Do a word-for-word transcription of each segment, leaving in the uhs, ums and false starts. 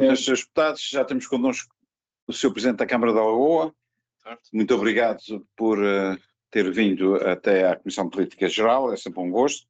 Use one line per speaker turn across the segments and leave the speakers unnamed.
senhores deputados, já temos connosco o senhor Presidente da Câmara da Lagoa. Muito obrigado por uh, ter vindo até à Comissão de Política Geral, é sempre um gosto.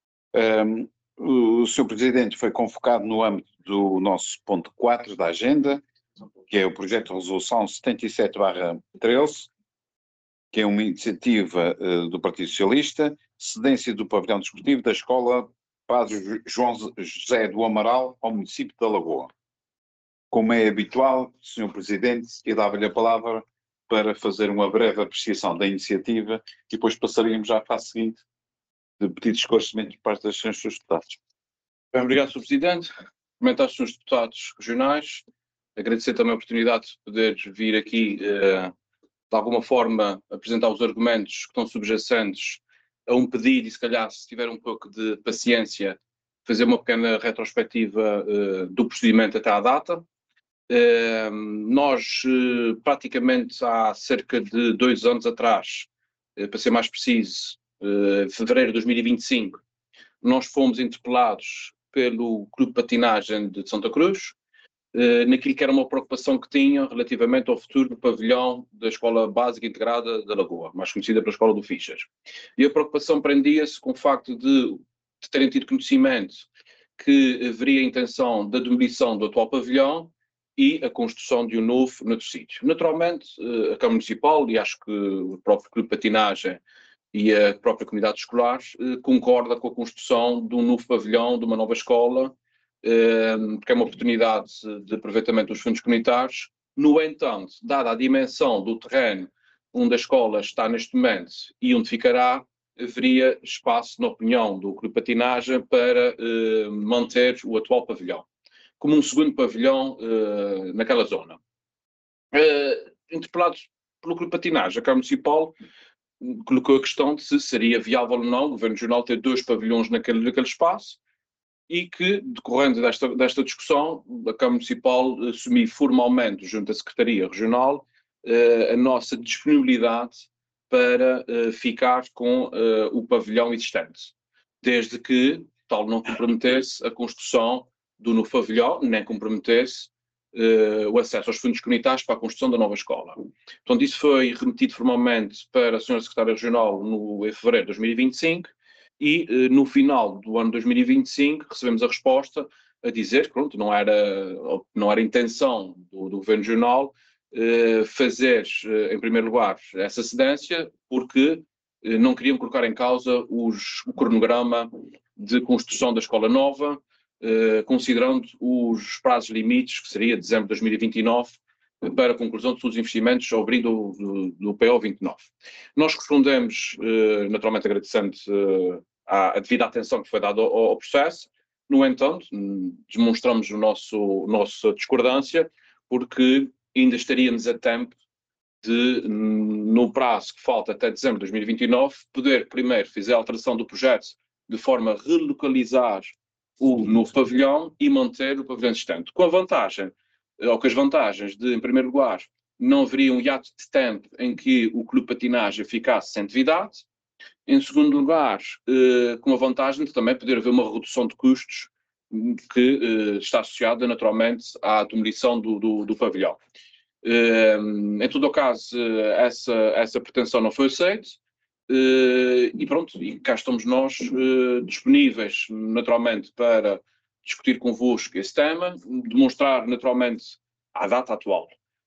Um, o, o senhor Presidente foi convocado no âmbito do nosso ponto quatro da agenda, que é o projeto de resolução setenta e sete barra treze, que é uma iniciativa uh, do Partido Socialista, cedência do pavilhão desportivo da Escola Padre João José do Amaral ao município da Lagoa. Como é habitual, senhor Presidente, eu dava-lhe a palavra para fazer uma breve apreciação da iniciativa e depois passaríamos já à fase seguinte de pedidos de esclarecimento por parte dos senhores deputados.
Bem, obrigado, senhor Presidente. Cumprimentar os senhores deputados regionais. Agradecer também a oportunidade de poder vir aqui, eh, de alguma forma, apresentar os argumentos que estão subjacentes a um pedido e, se calhar, se tiver um pouco de paciência, fazer uma pequena retrospectiva eh, do procedimento até à data. Uh, nós, uh, praticamente há cerca de dois anos atrás, uh, para ser mais preciso, uh, fevereiro de dois mil e vinte e cinco, nós fomos interpelados pelo Clube de Patinagem de Santa Cruz, uh, naquilo que era uma preocupação que tinham relativamente ao futuro do pavilhão da Escola Básica Integrada da Lagoa, mais conhecida pela Escola do Fichas. E a preocupação prendia-se com o facto de, de terem tido conhecimento que haveria a intenção da demolição do atual pavilhão e a construção de um novo noutro sítio. Naturalmente, a Câmara Municipal, e acho que o próprio Clube de Patinagem e a própria comunidade escolar, concorda com a construção de um novo pavilhão, de uma nova escola, porque é uma oportunidade de aproveitamento dos fundos comunitários. No entanto, dada a dimensão do terreno onde a escola está neste momento e onde ficará, haveria espaço, na opinião do Clube de Patinagem, para manter o atual pavilhão como um segundo pavilhão uh, naquela zona. Uh, interpelados pelo Clube de Patinagem, a Câmara Municipal colocou a questão de se seria viável ou não o Governo Regional ter dois pavilhões naquele, naquele espaço e que, decorrendo desta, desta discussão, a Câmara Municipal assumiu formalmente, junto à Secretaria Regional, uh, a nossa disponibilidade para uh, ficar com uh, o pavilhão existente, desde que tal não comprometesse a construção do novo pavilhão, nem comprometesse uh, o acesso aos fundos comunitários para a construção da nova escola. Portanto, isso foi remetido formalmente para a senhora Secretária Regional no, em fevereiro de dois mil e vinte e cinco e uh, no final do ano dois mil e vinte e cinco recebemos a resposta a dizer que pronto, não era, não era intenção do, do Governo Regional uh, fazer, uh, em primeiro lugar, essa cedência, porque uh, não queriam colocar em causa os, o cronograma de construção da escola nova, Uh, considerando os prazos limites, que seria dezembro de dois mil e vinte e nove, uh, para a conclusão de todos os investimentos ao abrir do, do, do P O vinte e nove. Nós respondemos, uh, naturalmente agradecendo uh, a, a devida atenção que foi dada ao, ao processo. No entanto, demonstramos o nosso, nossa discordância, porque ainda estaríamos a tempo de, no prazo que falta até dezembro de dois mil e vinte e nove, poder primeiro fazer a alteração do projeto de forma a relocalizar o novo pavilhão e manter o pavilhão existente. Com a vantagem, ou com as vantagens de, em primeiro lugar, não haveria um hiato de tempo em que o Clube de Patinagem ficasse sem atividade. Em segundo lugar, eh, com a vantagem de também poder haver uma redução de custos que eh, está associada naturalmente à demolição do, do, do pavilhão. Eh, em todo o caso, essa, essa pretensão não foi aceita. Uh, e pronto, e cá estamos nós uh, disponíveis naturalmente para discutir convosco esse tema, demonstrar naturalmente à data atual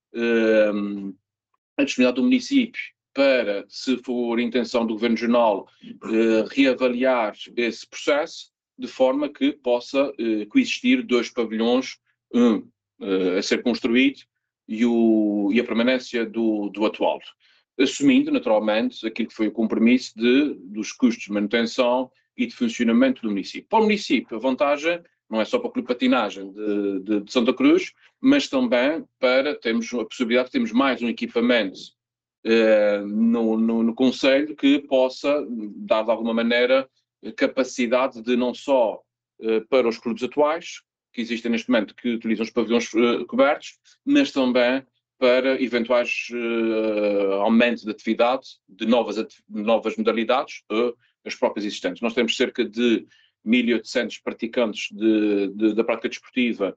uh, a disponibilidade do município para, se for intenção do Governo Regional, uh, reavaliar esse processo de forma que possa uh, coexistir dois pavilhões, um uh, a ser construído e, o, e a permanência do, do atual, assumindo naturalmente aquilo que foi o compromisso de, dos custos de manutenção e de funcionamento do município. Para o município, a vantagem não é só para o Clube de Patinagem de, de, de Santa Cruz, mas também para termos a possibilidade de termos mais um equipamento uh, no, no, no Conselho que possa dar de alguma maneira capacidade de não só uh, para os clubes atuais, que existem neste momento, que utilizam os pavilhões uh, cobertos, mas também para eventuais uh, aumentos de atividade, de novas, ati novas modalidades, uh, as próprias existentes. Nós temos cerca de mil e oitocentos praticantes de, de, da prática desportiva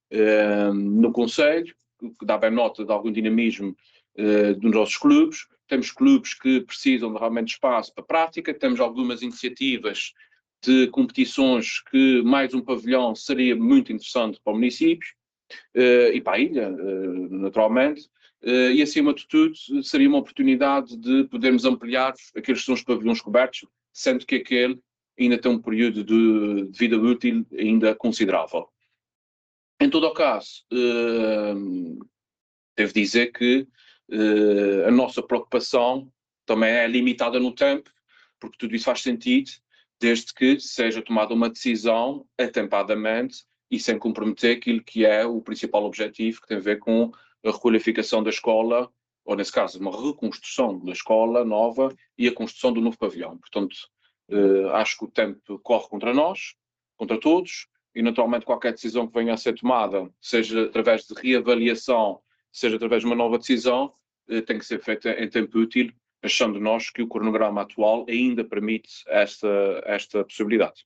uh, no Conselho, que dá bem nota de algum dinamismo uh, dos nossos clubes. Temos clubes que precisam de realmente espaço para prática, temos algumas iniciativas de competições que mais um pavilhão seria muito interessante para o município uh, e para a ilha, uh, naturalmente, uh, e acima de tudo seria uma oportunidade de podermos ampliar aqueles que são os pavilhões cobertos, sendo que aquele ainda tem um período de, de vida útil ainda considerável. Em todo o caso, uh, devo dizer que uh, a nossa preocupação também é limitada no tempo, porque tudo isso faz sentido, desde que seja tomada uma decisão atempadamente e sem comprometer aquilo que é o principal objetivo, que tem a ver com a requalificação da escola, ou nesse caso, uma reconstrução da escola nova e a construção do novo pavilhão. Portanto, uh, acho que o tempo corre contra nós, contra todos, e naturalmente qualquer decisão que venha a ser tomada, seja através de reavaliação, seja através de uma nova decisão, uh, tem que ser feita em tempo útil, achando nós que o cronograma atual ainda permite esta, esta possibilidade.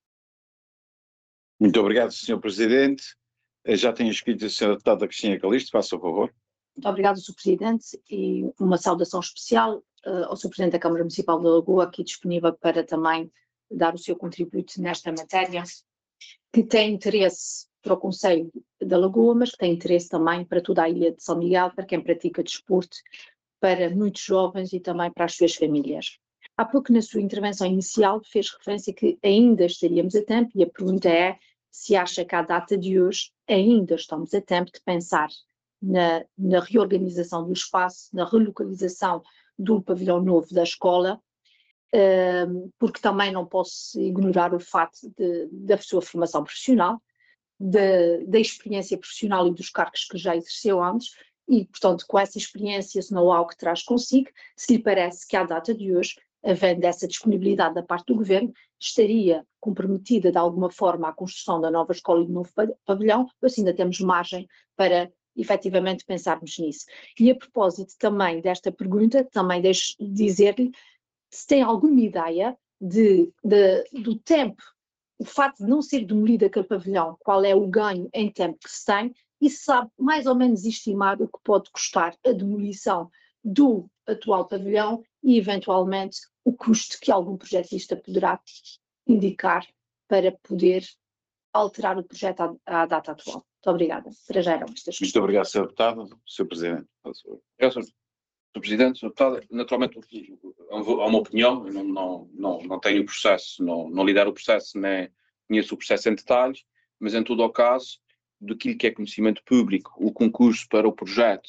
Muito obrigado, senhor Presidente. Já tenho escrito a senhora deputada Cristina Calixto, faça o favor.
Muito obrigado, senhor Presidente, e uma saudação especial uh, ao senhor Presidente da Câmara Municipal de Lagoa, aqui disponível para também dar o seu contributo nesta matéria, que tem interesse para o Concelho da Lagoa, mas que tem interesse também para toda a ilha de São Miguel, para quem pratica desporto, para muitos jovens e também para as suas famílias. Há pouco, na sua intervenção inicial, fez referência que ainda estaríamos a tempo, e a pergunta é se acha que à data de hoje ainda estamos a tempo de pensar na, na reorganização do espaço, na relocalização do pavilhão novo da escola, um, porque também não posso ignorar o facto de, da sua formação profissional, de, da experiência profissional e dos cargos que já exerceu antes, e, portanto, com essa experiência, esse know-how que traz consigo, se lhe parece que à data de hoje, havendo essa disponibilidade da parte do Governo, estaria comprometida de alguma forma a construção da nova escola e do novo pavilhão, ou se ainda temos margem para efetivamente pensarmos nisso. E a propósito também desta pergunta, também deixo dizer-lhe se tem alguma ideia de, de, do tempo, o facto de não ser demolido aquele pavilhão, qual é o ganho em tempo que se tem, e se sabe mais ou menos estimar o que pode custar a demolição do atual pavilhão e, eventualmente, o custo que algum projetista poderá indicar para poder alterar o projeto à, à data atual. Muito obrigada. Para já eram estas questões.
Muito obrigado, senhor Deputado. senhor Presidente.
É, senhor Presidente, senhor Deputado, naturalmente há uma opinião, eu não, não, não, não tenho o processo, não, não lidero o processo, nem conheço o processo em detalhe, mas em todo o caso, daquilo que é conhecimento público, o concurso para o projeto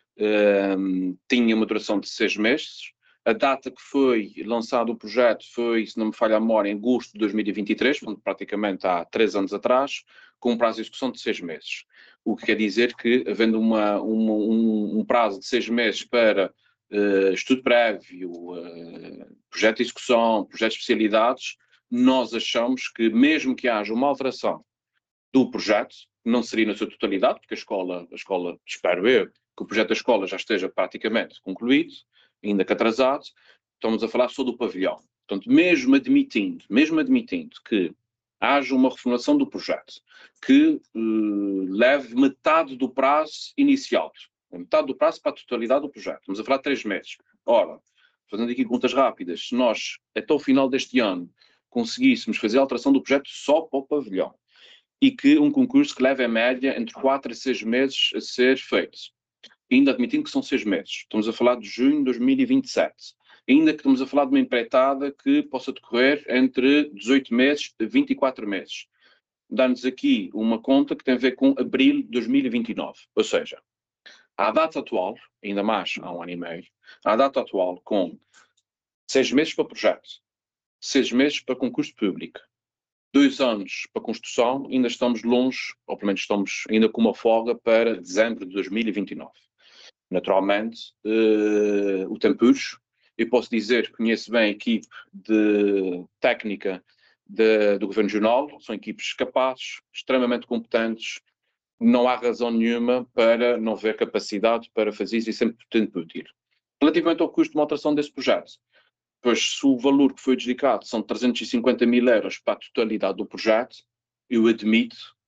um, tinha uma duração de seis meses. A data que foi lançado o projeto foi, se não me falha a memória, em agosto de dois mil e vinte e três, portanto, praticamente há três anos atrás, com um prazo de execução de seis meses. O que quer dizer que, havendo uma, uma, um, um prazo de seis meses para uh, estudo prévio, uh, projeto de execução, projeto de especialidades, nós achamos que, mesmo que haja uma alteração do projeto, não seria na sua totalidade, porque a escola, a escola, espero eu, que o projeto da escola já esteja praticamente concluído, ainda que atrasado, estamos a falar só do pavilhão. Portanto, mesmo admitindo, mesmo admitindo que haja uma reformulação do projeto, que uh, leve metade do prazo inicial, metade do prazo para a totalidade do projeto, estamos a falar de três meses. Ora, fazendo aqui contas rápidas, se nós, até o final deste ano, conseguíssemos fazer a alteração do projeto só para o pavilhão, e que um concurso que leva em média entre quatro a seis meses a ser feito, ainda admitindo que são seis meses, estamos a falar de junho de dois mil e vinte e sete, ainda que estamos a falar de uma empreitada que possa decorrer entre dezoito meses a vinte e quatro meses. Dá-nos aqui uma conta que tem a ver com abril de dois mil e vinte e nove, ou seja, à data atual, ainda mais há um ano e meio, à data atual com seis meses para projeto, seis meses para concurso público, dois anos para construção, ainda estamos longe, ou pelo menos estamos ainda com uma folga para dezembro de dois mil e vinte e nove. Naturalmente, uh, o tempo urge. Eu posso dizer que conheço bem a equipe de técnica de, do Governo Regional, são equipes capazes, extremamente competentes, não há razão nenhuma para não haver capacidade para fazer isso e sempre tempo útil. Relativamente ao custo de uma alteração desse projeto, pois se o valor que foi dedicado são trezentos e cinquenta mil euros para a totalidade do projeto, eu admito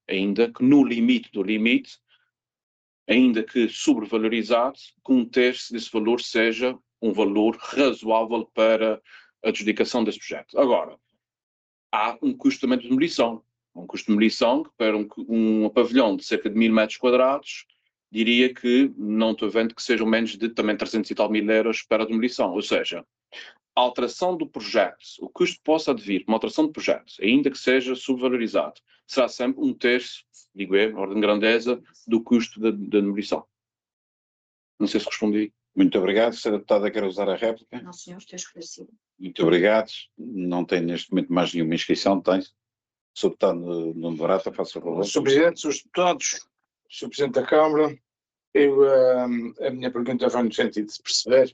ainda que no limite do limite, ainda que sobrevalorizado, que um terço desse valor seja um valor razoável para a adjudicação desse projeto. Agora, há um custo também de demolição. Um custo de demolição que para um, um pavilhão de cerca de mil metros quadrados, diria que não estou vendo que sejam menos de também trezentos e tal mil euros para a demolição. Ou seja, a alteração do projeto, o custo que possa advir uma alteração de projeto, ainda que seja subvalorizado, será sempre um terço, digo eu, ordem de grandeza, do custo da, da demolição. Não sei se respondi.
Muito obrigado. Senhora Deputada, quer usar a réplica?
Não, senhor, estou esclarecido.
Muito obrigado. Não tenho neste momento mais nenhuma inscrição, tem? senhor Deputado Nuno Barata, faça o favor.
senhor Presidente, senhores Deputados, senhor Presidente da Câmara, eu, um, a minha pergunta vai no sentido de perceber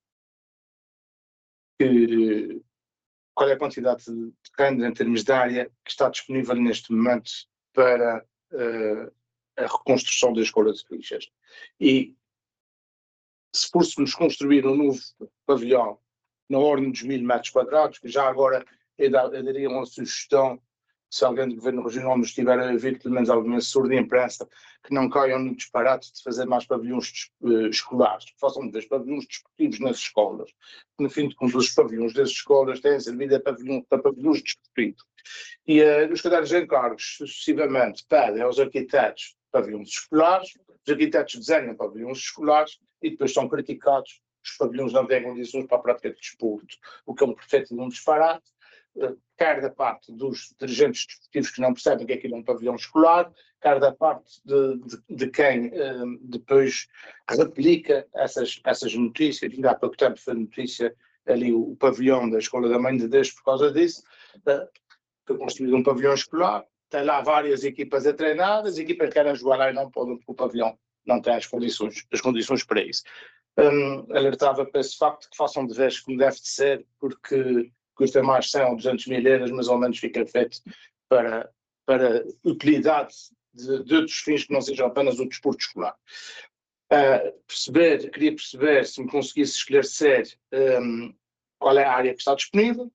que, qual é a quantidade de terreno em termos de área que está disponível neste momento para uh, a reconstrução da Escola de Freixas. E se fôssemos construir um novo pavilhão na ordem dos mil metros quadrados, que já agora eu daria uma sugestão, se alguém do Governo Regional nos estiver a ver, pelo menos algum assessor de imprensa, que não caiam no disparate de fazer mais pavilhões uh, escolares, que façam mais pavilhões desportivos nas escolas. No fim de contas, os pavilhões das escolas têm servido a pavilhões, para pavilhões desportivos. E uh, os cadernos de encargos, sucessivamente, pedem aos arquitetos pavilhões escolares, os arquitetos desenham pavilhões escolares e depois são criticados, os pavilhões não têm condições para a prática de desporto, o que é um perfeito de um disparate, quer da parte dos dirigentes desportivos que não percebem que aquilo é um pavilhão escolar, quer da parte de, de, de quem um, depois replica essas, essas notícias. Ainda há pouco tempo foi notícia ali o, o pavilhão da Escola da Mãe de Deus por causa disso, uh, foi construído um pavilhão escolar, tem lá várias equipas a treinar, as equipas que querem jogar lá e não podem porque o pavilhão não tem as condições, as condições para isso. Um, alertava para esse facto que façam de vez como deve de ser, porque custa mais cem ou duzentos mil euros, mas ao menos fica feito para, para utilidade de, de outros fins que não sejam apenas o desporto escolar. Uh, perceber, queria perceber se me conseguisse esclarecer um, qual é a área que está disponível,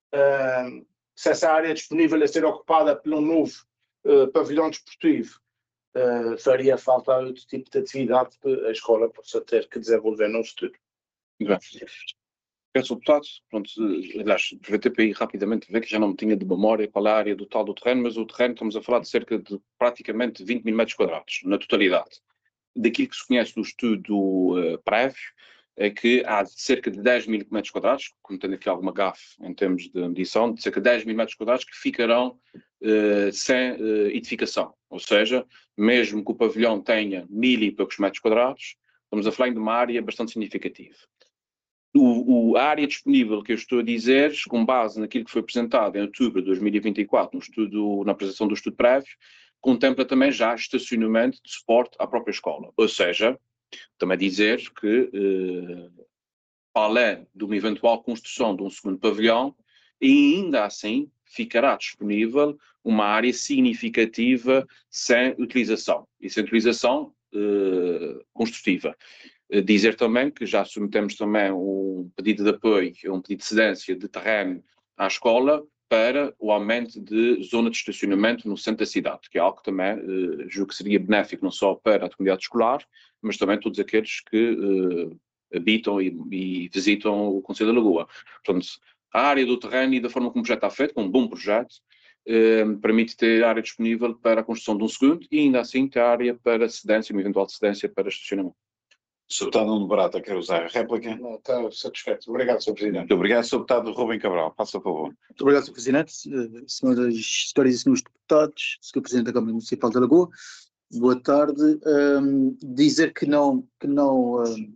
uh, se essa área é disponível a ser ocupada por um novo uh, pavilhão desportivo, uh, faria falta outro tipo de atividade que a escola possa ter que desenvolver no futuro.
Muito bem. Senhor Deputado, pronto, aliás, aproveitei para ir rapidamente ver que já não me tinha de memória qual é a área total do terreno, mas o terreno estamos a falar de cerca de praticamente vinte mil metros quadrados, na totalidade. Daquilo que se conhece do estudo uh, prévio, é que há cerca de dez mil metros quadrados, como tendo aqui alguma gafe em termos de medição, de cerca de dez mil metros quadrados que ficarão uh, sem uh, edificação. Ou seja, mesmo que o pavilhão tenha mil e poucos metros quadrados, estamos a falar de uma área bastante significativa. O, o, a área disponível que eu estou a dizer, com base naquilo que foi apresentado em outubro de dois mil e vinte e quatro, no estudo, na apresentação do estudo prévio, contempla também já estacionamento de suporte à própria escola. Ou seja, também dizer que, eh, além de uma eventual construção de um segundo pavilhão, ainda assim ficará disponível uma área significativa sem utilização, e sem utilização eh, construtiva. Dizer também que já submetemos também um pedido de apoio, um pedido de cedência de terreno à escola para o aumento de zona de estacionamento no centro da cidade, que é algo que também eh, julgo que seria benéfico não só para a comunidade escolar, mas também todos aqueles que eh, habitam e, e visitam o Concelho da Lagoa. Portanto, a área do terreno e da forma como o projeto está feito, com um bom projeto, eh, permite ter área disponível para a construção de um segundo e ainda assim ter área para cedência, uma eventual cedência para estacionamento.
senhor Deputado Nuno Barata, quer usar a réplica?
Não, está satisfeito. Obrigado, senhor Presidente.
Muito obrigado, senhor Deputado Rubem Cabral, faça o favor.
Muito obrigado, senhor Presidente, senhoras senhores e senhores deputados, senhor Presidente da Câmara Municipal de Lagoa, boa tarde. Um, dizer que não, que não, um,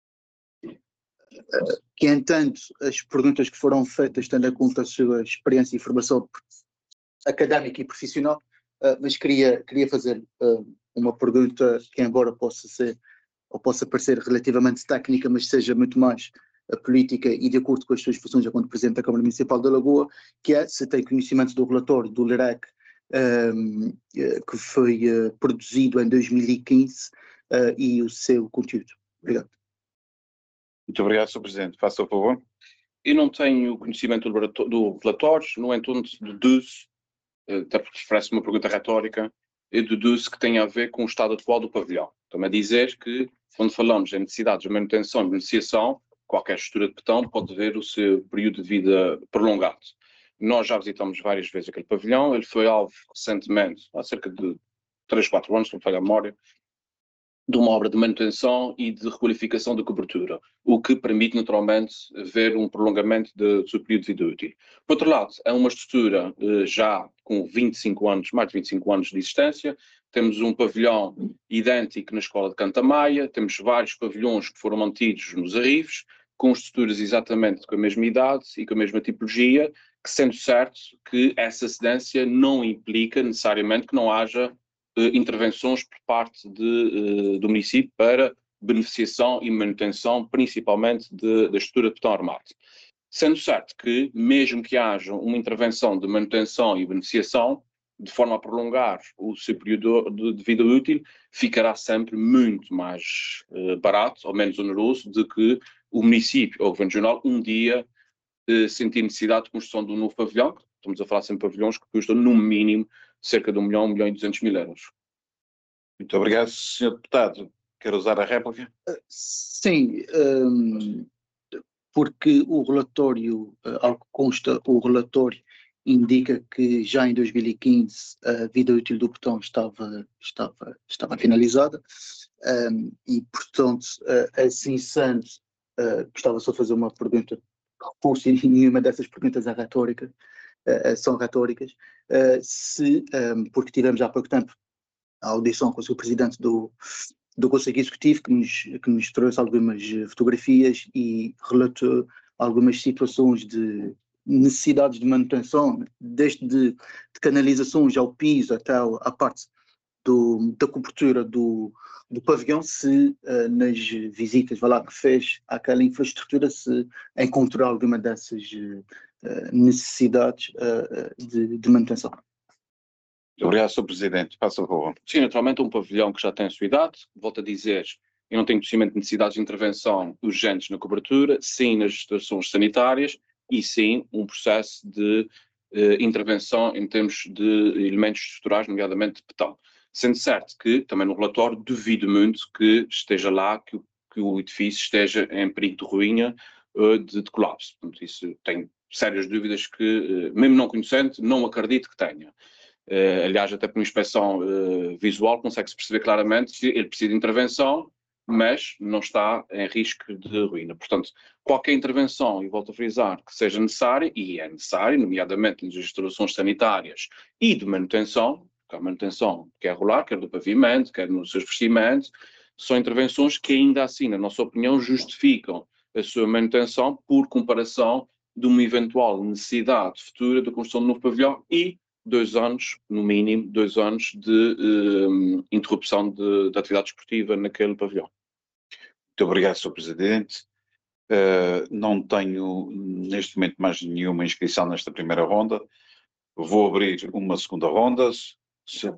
que entendo as perguntas que foram feitas, tendo em conta a sua experiência e formação académica e profissional, uh, mas queria, queria fazer uh, uma pergunta que, embora possa ser ou possa parecer relativamente técnica, mas seja muito mais a política e de acordo com as suas funções enquanto Presidente da Câmara Municipal de Lagoa, que é se tem conhecimento do relatório do L R E C um, que foi uh, produzido em dois mil e quinze uh, e o seu conteúdo. Obrigado.
Muito obrigado, senhor Presidente, faça o favor.
Eu não tenho conhecimento do relatório, no entanto, deduzo, até porque parece uma pergunta retórica, eu deduzo que tem a ver com o estado atual do pavilhão. Estou-me a dizer que, quando falamos em necessidades de manutenção e beneficiação, qualquer estrutura de betão pode ver o seu período de vida prolongado. Nós já visitamos várias vezes aquele pavilhão, ele foi alvo recentemente, há cerca de três, quatro anos, se não me falha a memória, de uma obra de manutenção e de requalificação da cobertura, o que permite naturalmente ver um prolongamento do seu período de vida útil. Por outro lado, é uma estrutura eh, já com vinte e cinco anos, mais de vinte e cinco anos de existência, temos um pavilhão idêntico na Escola de Cantamaia, temos vários pavilhões que foram mantidos nos Arrives, com estruturas exatamente com a mesma idade e com a mesma tipologia, que sendo certo que essa cedência não implica necessariamente que não haja eh, intervenções por parte de, eh, do município para beneficiação e manutenção, principalmente de, da estrutura de betão armado. Sendo certo que, mesmo que haja uma intervenção de manutenção e beneficiação, de forma a prolongar o seu período de, de vida útil, ficará sempre muito mais eh, barato ou menos oneroso do que o município ou o governo regional um dia eh, sentir necessidade de construção de um novo pavilhão. Estamos a falar sempre de pavilhões que custam no mínimo cerca de um milhão, um milhão e duzentos mil euros.
Muito obrigado, senhor Deputado. Quer usar a réplica?
Sim, um, porque o relatório, uh, ao que consta, o relatório indica que já em dois mil e quinze a vida útil do betão estava, estava, estava finalizada, um, e portanto, uh, assim sendo, uh, gostava só de fazer uma pergunta, recurso, e nenhuma dessas perguntas é retórica, uh, são retóricas, uh, se, um, porque tivemos há pouco tempo a audição com o seu presidente do, do Conselho Executivo, que nos, que nos trouxe algumas fotografias e relatou algumas situações de necessidades de manutenção, desde de, de canalizações ao piso até a parte do, da cobertura do, do pavilhão, se uh, nas visitas vai lá, que fez àquela infraestrutura, se encontrou alguma dessas uh, necessidades uh, de, de manutenção.
Muito obrigado, senhor Presidente. Faça o favor.
Sim, naturalmente um pavilhão que já tem a sua idade, volto a dizer, eu não tenho conhecimento de necessidades de intervenção urgentes na cobertura, sim nas instalações sanitárias e sim um processo de eh, intervenção em termos de elementos estruturais, nomeadamente de betão. Sendo certo que, também no relatório, duvido muito que esteja lá, que, que o edifício esteja em perigo de ruína, uh, de, de colapso. Portanto, isso tenho sérias dúvidas que, uh, mesmo não conhecendo, não acredito que tenha. Uh, aliás, até por uma inspeção uh, visual consegue-se perceber claramente que ele precisa de intervenção, mas não está em risco de ruína. Portanto, qualquer intervenção, e volto a frisar, que seja necessária, e é necessária, nomeadamente nas instalações sanitárias e de manutenção, porque a manutenção quer rolar, quer do pavimento, quer nos seus vestimentos, são intervenções que ainda assim, na nossa opinião, justificam a sua manutenção por comparação de uma eventual necessidade futura de construção de um novo pavilhão e dois anos, no mínimo, dois anos de eh, interrupção de, de atividade esportiva naquele pavilhão.
Muito obrigado, senhor Presidente. Uh, não tenho, neste momento, mais nenhuma inscrição nesta primeira ronda. Vou abrir uma segunda ronda. Se...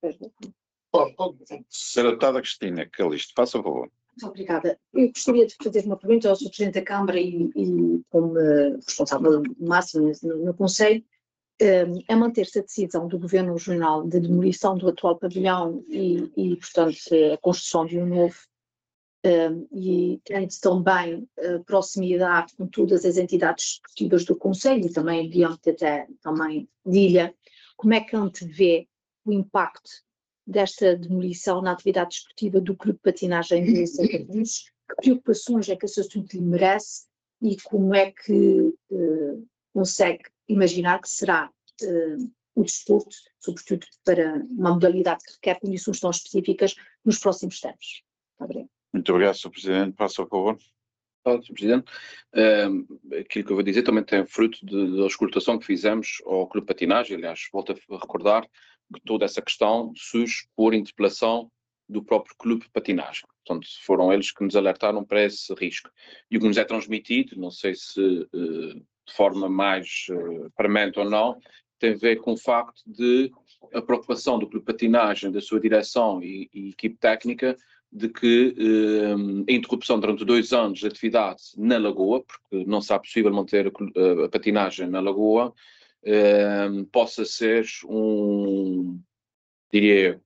Senhora Deputada Cristina Calixto, faça o favor.
Muito obrigada. Eu gostaria de fazer uma pergunta ao senhor Presidente da Câmara e, e como uh, responsável máximo no, no Conselho. Um, a manter-se a decisão do Governo Regional de demolição do atual pavilhão e, e portanto, a construção de um novo, um, e tendo também uh, proximidade com todas as entidades esportivas do Conselho e também diante até também de Ilha, como é que antevê o impacto desta demolição na atividade esportiva do Clube de Patinagem de Santa Cruz? Que preocupações é que esse assunto lhe merece e como é que uh, consegue imaginar que será uh, o desporto, sobretudo para uma modalidade que requer condições tão específicas nos próximos tempos? Obrigado.
Muito obrigado, senhor Presidente. Passa por favor.
senhor Presidente, uh, aquilo que eu vou dizer também tem fruto da auscultação que fizemos ao Clube de Patinagem. Aliás, volto a recordar que toda essa questão surge por interpelação do próprio Clube de Patinagem. Portanto, foram eles que nos alertaram para esse risco. E o que nos é transmitido, não sei se uh, de forma mais uh, premente ou não, tem a ver com o facto de a preocupação do Clube de Patinagem, da sua direção e, e equipe técnica, de que uh, a interrupção durante dois anos de atividade na Lagoa, porque não será possível manter a, a patinagem na Lagoa, uh, possa ser um, diria eu,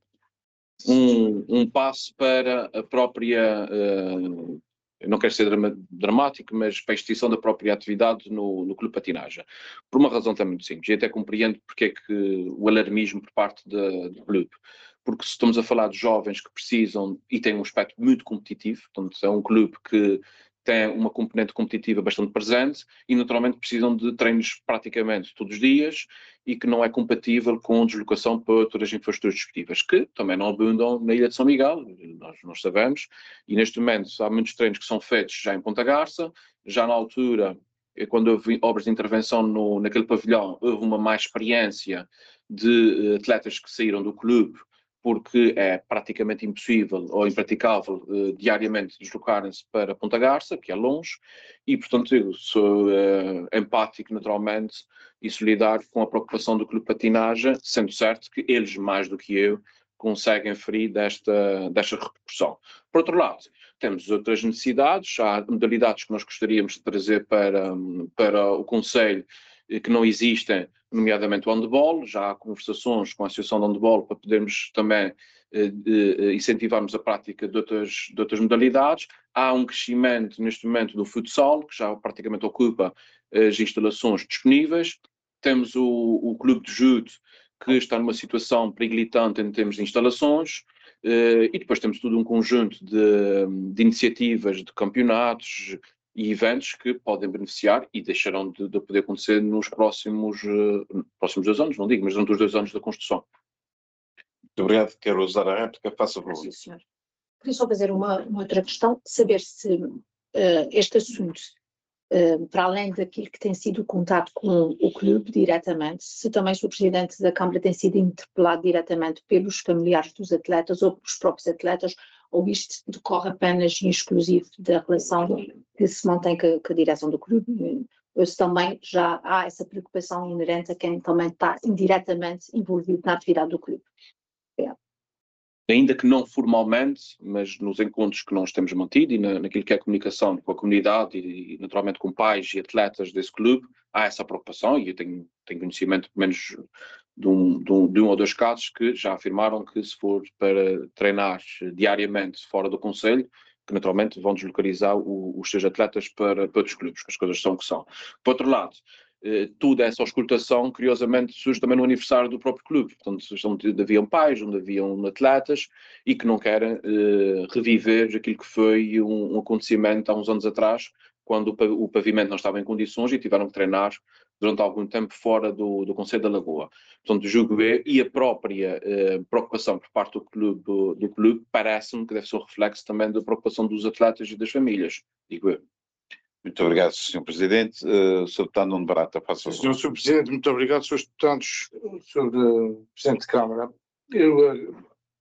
um, um passo para a própria, uh, eu não quero ser drama, dramático, mas para a extinção da própria atividade no, no Clube Patinagem. Por uma razão também muito simples, e até compreendo porque é que o alarmismo por parte de, do clube. Porque se estamos a falar de jovens que precisam e têm um aspecto muito competitivo, portanto é um clube que tem uma componente competitiva bastante presente e naturalmente precisam de treinos praticamente todos os dias e que não é compatível com deslocação para outras infraestruturas desportivas, que também não abundam na Ilha de São Miguel, nós, nós sabemos, e neste momento há muitos treinos que são feitos já em Ponta Garça, já na altura, quando houve obras de intervenção no, naquele pavilhão, houve uma má experiência de atletas que saíram do clube porque é praticamente impossível ou impraticável uh, diariamente deslocarem-se para Ponta Garça, que é longe, e portanto eu sou uh, empático naturalmente e solidário com a preocupação do Clube de Patinagem, sendo certo que eles, mais do que eu, conseguem ferir desta, desta repercussão. Por outro lado, temos outras necessidades, há modalidades que nós gostaríamos de trazer para, para o Conselho que não existem, nomeadamente o handball. Já há conversações com a Associação de Handball para podermos também eh, eh, incentivarmos a prática de outras, de outras modalidades. Há um crescimento neste momento do futsal, que já praticamente ocupa as instalações disponíveis. Temos o, o clube de judo, que está numa situação periclitante em termos de instalações. Uh, e depois temos todo um conjunto de, de iniciativas, de campeonatos e eventos que podem beneficiar e deixarão de, de poder acontecer nos próximos, uh, próximos dois anos, não digo, mas durante os dois anos da construção.
Muito obrigado. Quero usar a réplica. Faça favor.
Sim, senhor. Queria só fazer uma, uma outra questão, saber se uh, este assunto, uh, para além daquilo que tem sido o contato com o clube diretamente, se também o senhor Presidente da Câmara tem sido interpelado diretamente pelos familiares dos atletas ou pelos próprios atletas, ou isto decorre apenas e exclusivo da relação que se mantém com, com a direção do clube, ou se também já há essa preocupação inerente a quem também está indiretamente envolvido na atividade do clube. Obrigada.
Ainda que não formalmente, mas nos encontros que nós temos mantido e na, naquilo que é a comunicação com a comunidade e, e naturalmente com pais e atletas desse clube, há essa preocupação e eu tenho, tenho conhecimento pelo menos de um, de, um, de um ou dois casos que já afirmaram que se for para treinar diariamente fora do concelho, que naturalmente vão deslocalizar o, os seus atletas para, para outros clubes, que as coisas são o que são. Por outro lado, eh, toda essa auscultação, curiosamente, surge também no aniversário do próprio clube. Portanto, onde haviam pais, onde haviam atletas e que não querem eh, reviver aquilo que foi um, um acontecimento há uns anos atrás, quando o, o pavimento não estava em condições e tiveram que treinar durante algum tempo fora do, do Concelho da Lagoa. Portanto, julgo eu, e a própria eh, preocupação por parte do clube, do, do clube parece-me que deve ser um reflexo também da preocupação dos atletas e das famílias, digo eu.
Muito obrigado, senhor Presidente. Uh, senhor Deputado Nuno Barata, faça favor.
senhor senhor Presidente, muito obrigado, senhores deputados, senhor Presidente de Câmara. Eu,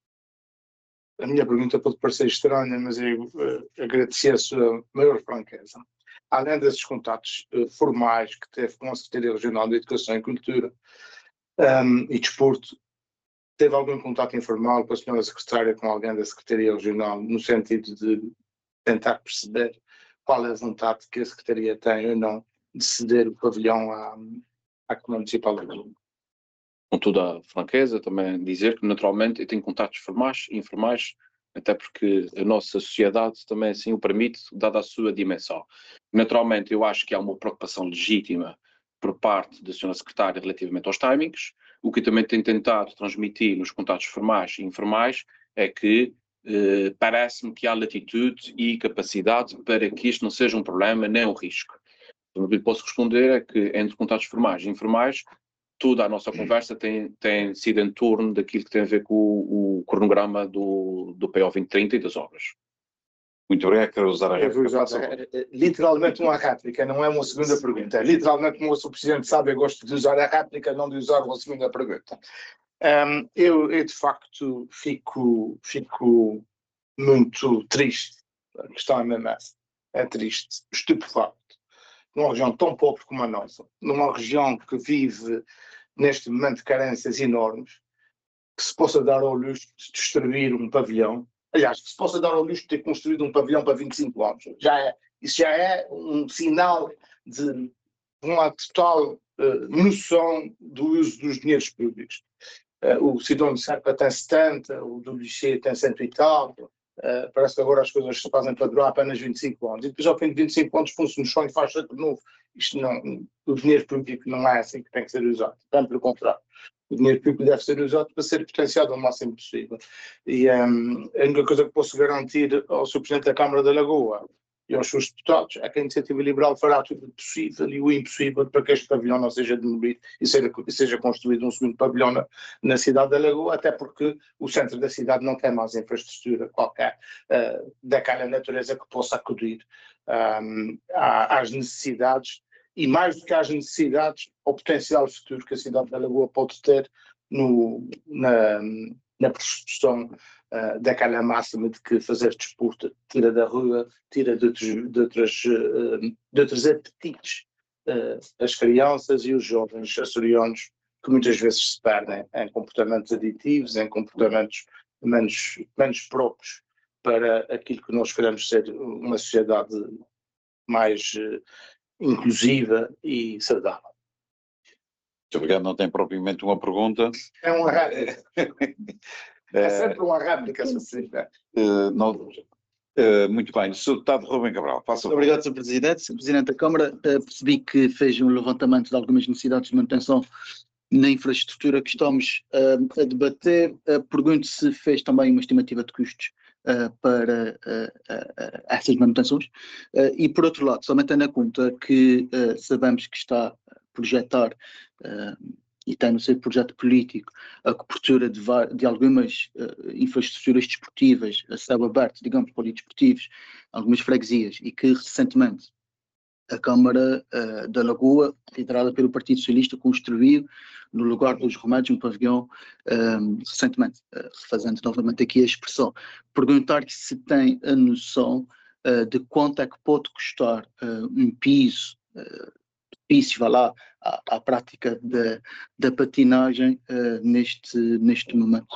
a minha pergunta pode parecer estranha, mas eu uh, agradecer a sua maior franqueza. Além desses contatos uh, formais que teve com a Secretaria Regional de Educação e Cultura um, e Desporto, teve algum contato informal com a senhora Secretária, com alguém da Secretaria Regional, no sentido de tentar perceber qual é a vontade que a Secretaria tem ou não de ceder o pavilhão à, à Câmara Municipal de Lagoa?
Com toda a franqueza, também dizer que naturalmente eu tenho contatos formais e informais, até porque a nossa sociedade também assim o permite, dada a sua dimensão. Naturalmente, eu acho que há uma preocupação legítima por parte da senhora Secretária relativamente aos timings. O que eu também tenho tentado transmitir nos contatos formais e informais é que eh, parece-me que há latitude e capacidade para que isto não seja um problema nem um risco. O que posso responder é que entre contatos formais e informais, toda a nossa conversa tem, tem sido em torno daquilo que tem a ver com o, o cronograma do, do P O vinte trinta e das obras.
Muito obrigado, quero usar a
Eu vou
réplica.
usar, literalmente uma réplica, não é uma segunda pergunta. É literalmente, como o senhor Presidente sabe, eu gosto de usar a réplica, não de usar uma segunda pergunta. Um, eu, eu, de facto, fico, fico muito triste. A questão é mesmo essa. É triste, estupefacto. Numa região tão pobre como a nossa, numa região que vive, neste momento, de carências enormes, que se possa dar ao luxo de destruir um pavilhão. Aliás, que se possa dar ao luxo de ter construído um pavilhão para vinte e cinco anos. Já é, isso já é um sinal de uma total uh, noção do uso dos dinheiros públicos. uh, o Sidónio Serpa tem setenta, o do Lixê tem cento e tal, uh, parece que agora as coisas se fazem para durar apenas vinte e cinco anos, e depois ao fim de vinte e cinco anos põe-se no chão e faz de novo. Isto não, o dinheiro público não é assim que tem que ser usado, bem pelo contrário. O dinheiro público deve ser usado para ser potenciado ao máximo possível. E um, a única coisa que posso garantir ao senhor Presidente da Câmara da Lagoa e aos seus deputados é que a Iniciativa Liberal fará tudo o possível e o impossível para que este pavilhão não seja demolido e seja, e seja construído um segundo pavilhão na, na cidade da Lagoa, até porque o centro da cidade não tem mais infraestrutura qualquer uh, daquela natureza que possa acudir um, às necessidades, e mais do que às necessidades, ao potencial futuro que a cidade da Lagoa pode ter no, na, na prostituição uh, daquela máxima de que fazer desporto tira da rua, tira de outros, de outras, uh, de outros apetites uh, as crianças e os jovens açorianos, que muitas vezes se perdem em comportamentos aditivos, em comportamentos menos, menos próprios para aquilo que nós queremos ser uma sociedade mais uh, inclusiva e saudável.
Muito obrigado, não tem propriamente uma pergunta.
É uma réplica. É sempre uma réplica, se precisa.
Uh, não, uh, muito bem, senhor Deputado Rubem Cabral, faça
Muito obrigado, senhor Presidente. senhor Presidente da Câmara, uh, percebi que fez um levantamento de algumas necessidades de manutenção na infraestrutura que estamos uh, a debater. Uh, pergunto se fez também uma estimativa de custos Uh, para uh, uh, essas manutenções, uh, e por outro lado, somente tendo em conta que uh, sabemos que está a projetar uh, e tem no seu projeto político a cobertura de, de algumas uh, infraestruturas desportivas a céu aberto, digamos, polidesportivos, algumas freguesias, e que recentemente a Câmara uh, da Lagoa, liderada pelo Partido Socialista, construiu no lugar dos remédios um pavilhão um, recentemente, uh, refazendo novamente aqui a expressão. Perguntar se tem a noção uh, de quanto é que pode custar uh, um piso, uh, piso, vá lá, à, à prática da patinagem uh, neste, neste momento.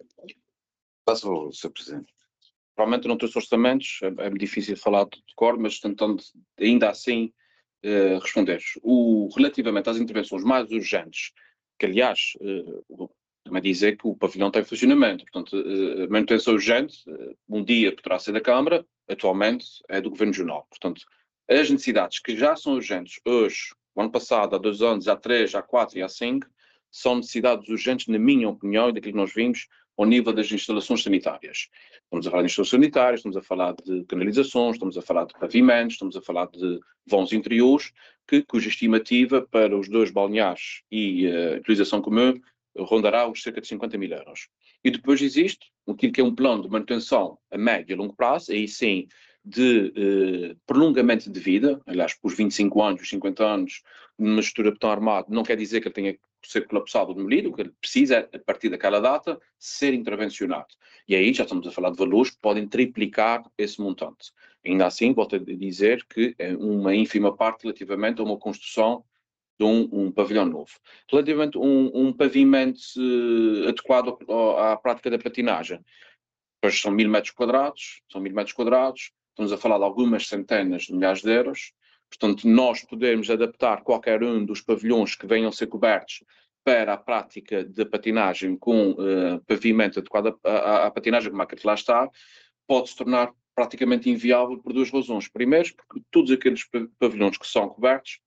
Faça o senhor Presidente.
Provavelmente não trouxe orçamentos, é, é difícil falar de cor, mas tentando ainda assim uh, responder. O, relativamente às intervenções mais urgentes, que aliás, uh, também dizer que o pavilhão está em funcionamento, portanto, uh, manutenção urgente, uh, um dia poderá ser da Câmara, atualmente é do Governo Regional. Portanto, as necessidades que já são urgentes hoje, o ano passado, há dois anos, há três, há quatro e há cinco, são necessidades urgentes, na minha opinião, e daquilo que nós vimos, ao nível das instalações sanitárias. Estamos a falar de instalações sanitárias, estamos a falar de canalizações, estamos a falar de pavimentos, estamos a falar de vãos interiores, que, cuja estimativa para os dois balneares e uh, utilização comum rondará os cerca de cinquenta mil euros. E depois existe aquilo que é um plano de manutenção a médio e longo prazo, aí sim, de uh, prolongamento de vida, aliás, por vinte e cinco anos, os cinquenta anos, numa estrutura de betão armado, não quer dizer que ele tenha que ser colapsado ou demolido, o que ele precisa é, a partir daquela data, ser intervencionado. E aí já estamos a falar de valores que podem triplicar esse montante. Ainda assim, volto a dizer que é uma ínfima parte relativamente a uma construção de um, um pavilhão novo. Relativamente a um, um pavimento uh, adequado à prática da patinagem, pois são mil metros quadrados, são mil metros quadrados, estamos a falar de algumas centenas de milhares de euros. Portanto, nós podemos adaptar qualquer um dos pavilhões que venham a ser cobertos para a prática de patinagem com uh, pavimento adequado à, à patinagem, como a que lá está, pode se tornar praticamente inviável por duas razões. Primeiro, porque todos aqueles pavilhões que são cobertos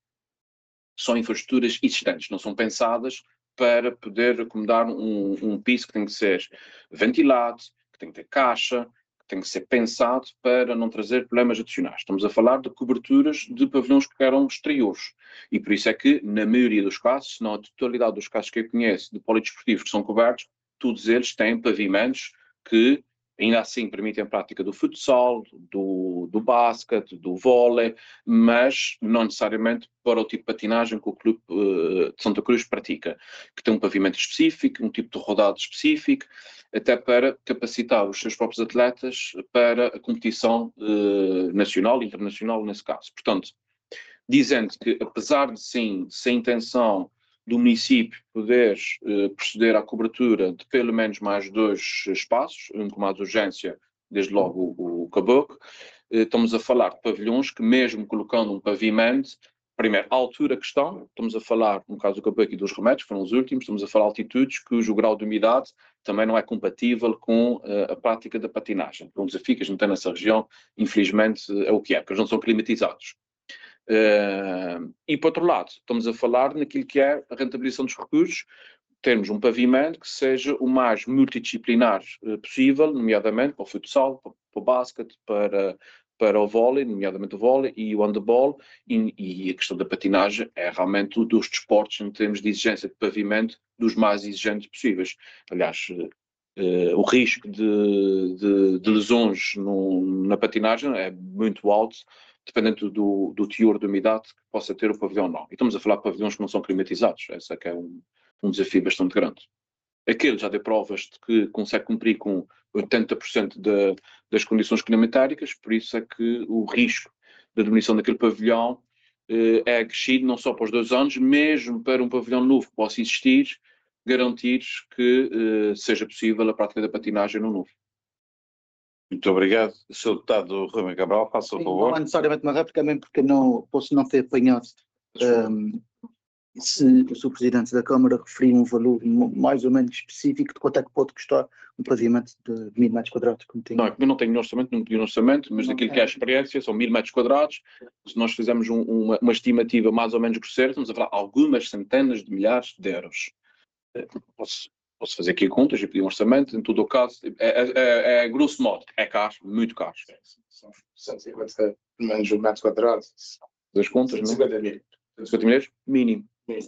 são infraestruturas existentes, não são pensadas para poder acomodar um, um piso que tem que ser ventilado, que tem que ter caixa, tem que ser pensado para não trazer problemas adicionais. Estamos a falar de coberturas de pavilhões que eram exteriores. E por isso é que, na maioria dos casos, se não a totalidade dos casos que eu conheço de polidesportivos que são cobertos, todos eles têm pavimentos que ainda assim permitem a prática do futsal, do, do basquete, do vôlei, mas não necessariamente para o tipo de patinagem que o Clube uh, de Santa Cruz pratica, que tem um pavimento específico, um tipo de rodado específico, até para capacitar os seus próprios atletas para a competição uh, nacional e internacional nesse caso. Portanto, dizendo que apesar de sim, sem intenção do município poder uh, proceder à cobertura de pelo menos mais dois espaços, um com mais urgência, desde logo o, o Caboclo, uh, estamos a falar de pavilhões que mesmo colocando um pavimento primeiro, a altura que estão, estamos a falar, no caso do campo aqui dos remédios, foram os últimos, estamos a falar de altitudes cujo grau de umidade também não é compatível com uh, a prática da patinagem. É um desafio que a gente tem nessa região, infelizmente, é o que é, porque eles não são climatizados. Uh, e, por outro lado, estamos a falar naquilo que é a rentabilização dos recursos, termos um pavimento que seja o mais multidisciplinar uh, possível, nomeadamente para o futsal, para, para o basquete, para, para o vôlei, nomeadamente o vôlei e o handball, e, e a questão da patinagem é realmente um dos desportos, em termos de exigência de pavimento, dos mais exigentes possíveis. Aliás, uh, uh, o risco de, de, de lesões no, na patinagem é muito alto, dependendo do, do teor de umidade que possa ter o pavilhão ou não. E estamos a falar de pavilhões que não são climatizados, esse é que é um um desafio bastante grande. Aquele já deu provas de que consegue cumprir com oitenta por cento de, das condições climatéricas, por isso é que o risco da demolição daquele pavilhão eh, é acrescido não só para os dois anos, mesmo para um pavilhão novo que possa existir, garantir que eh, seja possível a prática da patinagem no novo.
Muito obrigado. senhor Deputado Rui Cabral, faça o favor.
Não é necessariamente uma réplica, mesmo porque não, posso não ter apanhado um, se o senhor Presidente da Câmara referir um valor mais ou menos específico de quanto é que pode custar um pavimento de mil metros quadrados. Como tem.
Não, eu não tenho no orçamento, não pedi no orçamento, mas
Não
daquilo
tem.
que é a experiência, são mil metros quadrados. Se nós fizermos um, uma, uma estimativa mais ou menos grosseira, estamos a falar algumas centenas de milhares de euros. Posso, posso fazer aqui contas e pedir um orçamento, em todo o caso, é, é, é, é grosso modo, é caro, muito caro.
São cento e cinquenta menos um metro quadrado.
Das contas, não é?
cento e cinquenta mil.
cento e cinquenta milhões? Mínimo.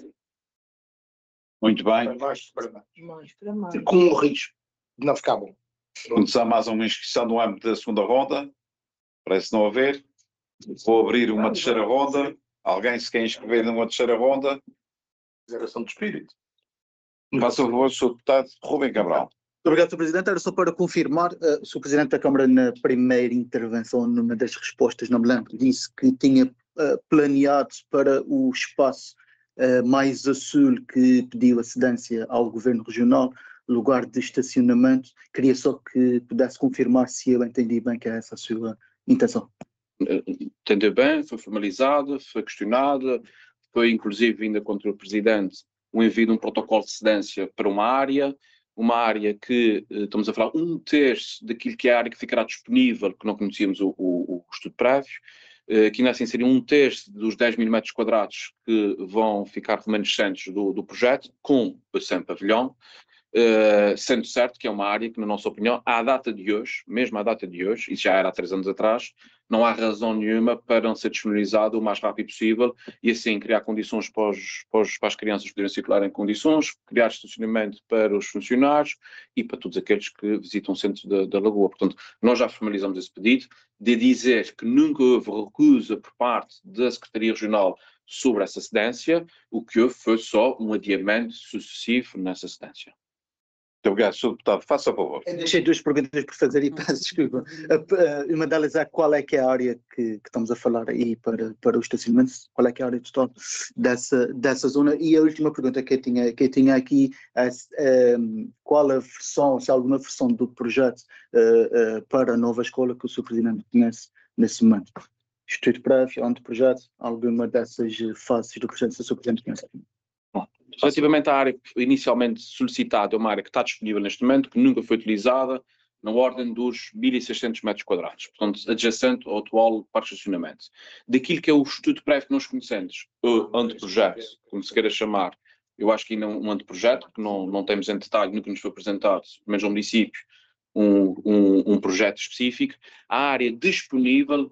Muito bem.
Para mais, para mais.
Mais para mais.
Com o risco de não ficar bom.
Começar mais uma inscrição no âmbito da segunda ronda. Parece não haver. Vou abrir uma terceira ronda. Alguém se quer inscrever numa terceira ronda?
Geração de espírito.
Faça o favor, senhor Deputado Rubem Cabral.
Muito obrigado, senhor Presidente. Era só para confirmar, uh, o senhor Presidente da Câmara, na primeira intervenção, numa das respostas, não me lembro, disse que tinha uh, planeado para o espaço uh, mais a sul que pediu a cedência ao Governo Regional, lugar de estacionamento. Queria só que pudesse confirmar se eu entendi bem que é essa a sua intenção.
Entendeu bem, foi formalizada, foi questionada, foi inclusive ainda contra o Presidente o envio de um protocolo de cedência para uma área, uma área que, estamos a falar, um terço daquilo que é a área que ficará disponível, que não conhecíamos o, o, o estudo prévio, que ainda assim seria um terço dos dez mil metros quadrados que vão ficar remanescentes do, do projeto, com o cem pavilhão, Uh, sendo certo que é uma área que, na nossa opinião, à data de hoje, mesmo à data de hoje, isso já era há três anos atrás, não há razão nenhuma para não ser disponibilizado o mais rápido possível e assim criar condições para, os, para, os, para as crianças poderem circular em condições, criar estacionamento para os funcionários e para todos aqueles que visitam o centro da, da Lagoa. Portanto, nós já formalizamos esse pedido, de dizer que nunca houve recusa por parte da Secretaria Regional sobre essa cedência, o que houve foi só um adiamento sucessivo nessa cedência.
Muito obrigado, senhor Deputado. Faça o favor.
Eu deixei duas perguntas por fazer e peço desculpa. Uma delas é qual é que é a área que, que estamos a falar aí para, para o estacionamento, qual é que é a área total dessa, dessa zona. E a última pergunta que eu tinha, que eu tinha aqui é, é qual a versão, se há alguma versão do projeto uh, uh, para a nova escola que o senhor Presidente conhece nesse momento. Estudo prévio, anteprojeto, alguma dessas fases do projeto que o senhor Presidente conhece aqui.
Relativamente à área inicialmente solicitada, é uma área que está disponível neste momento, que nunca foi utilizada, na ordem dos mil e seiscentos metros quadrados, portanto, adjacente ao atual parque de estacionamento. Daquilo que é o estudo prévio que nós conhecemos, o anteprojeto, como se queira chamar, eu acho que ainda é um anteprojeto, porque não, não temos em detalhe, nunca nos foi apresentado, mas ao município, um, um, um projeto específico. A área disponível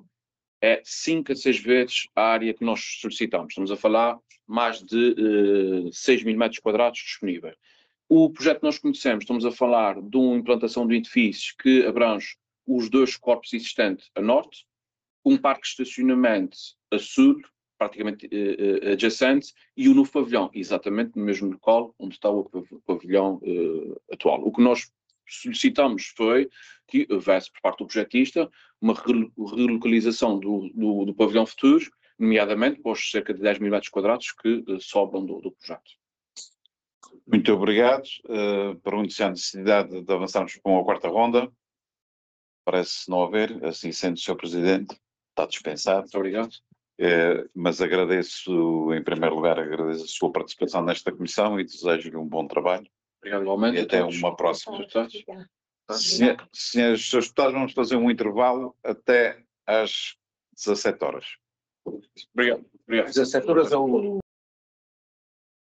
é cinco a seis vezes a área que nós solicitamos. Estamos a falar mais de uh, seis mil metros quadrados disponível. O projeto que nós conhecemos, estamos a falar de uma implantação de edifícios que abrange os dois corpos existentes a norte, um parque de estacionamento a sul, praticamente uh, uh, adjacente, e o novo pavilhão, exatamente no mesmo local onde está o pavilhão uh, atual. O que nós solicitamos foi que houvesse, por parte do projetista, uma relocalização do, do, do pavilhão futuro, nomeadamente para os cerca de dez mil metros quadrados que uh, sobram do, do projeto.
Muito obrigado. Uh, Pergunto se há necessidade de avançarmos para uma quarta ronda. Parece não haver, assim sendo o senhor Presidente, está dispensado.
Muito obrigado.
Eh, mas agradeço, em primeiro lugar, agradeço a sua participação nesta comissão e desejo-lhe um bom trabalho.
Obrigado igualmente.
E até
a todos.
uma próxima.
Deputados.
Senhor- Senhores senhores deputados, vamos fazer um intervalo até às dezassete horas.
Obrigado. Obrigado.
dezassete horas é o